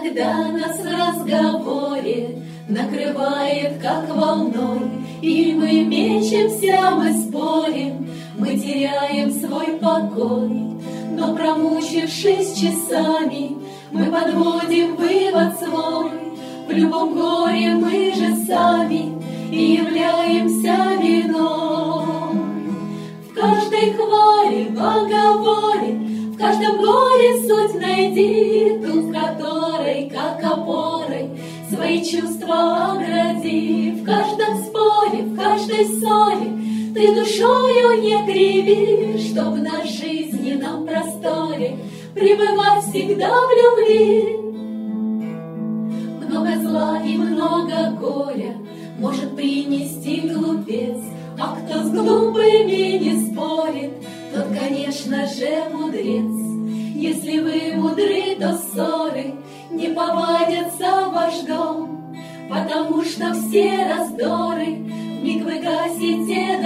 Иногда нас в разговоре накрывает как волной, и мы мечемся, мы спорим, мы теряем свой покой. Но промучившись часами, мы подводим вывод свой: в любом горе мы же сами и являемся виной. В каждой хвале, в оговоре, в каждом горе суть найди, ту, в которой, как опорой, свои чувства огради. В каждом споре, в каждой ссоре ты душою не криви, чтоб на жизненном просторе пребывать всегда в любви. Много зла и много горя может принести глупец, а кто с глупыми не спорит, тот, конечно же, мудрец. Если вы мудры, то ссоры не повадятся в ваш дом, потому что все раздоры вмиг вы гасите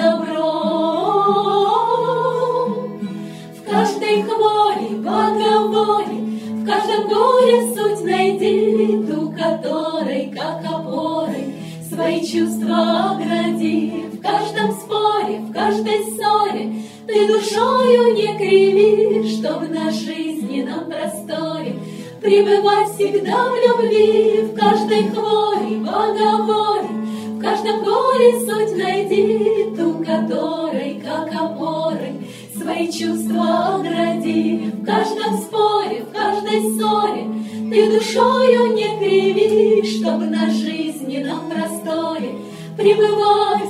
добром. В каждой хворе, в оговоре, в каждом горе суть найди, ту, которой, как опорой, свои чувства огради. В каждом споре, в каждой ссоре ты душою не криви, чтоб на жизненном просторе пребывать всегда в любви. В каждой хворе, в оговоре, в каждом горе суть найди, ту, которой, как опорой, свои чувства огради. В каждом споре, в каждой ссоре ты душою не криви, чтоб на жизненном просторе пребывать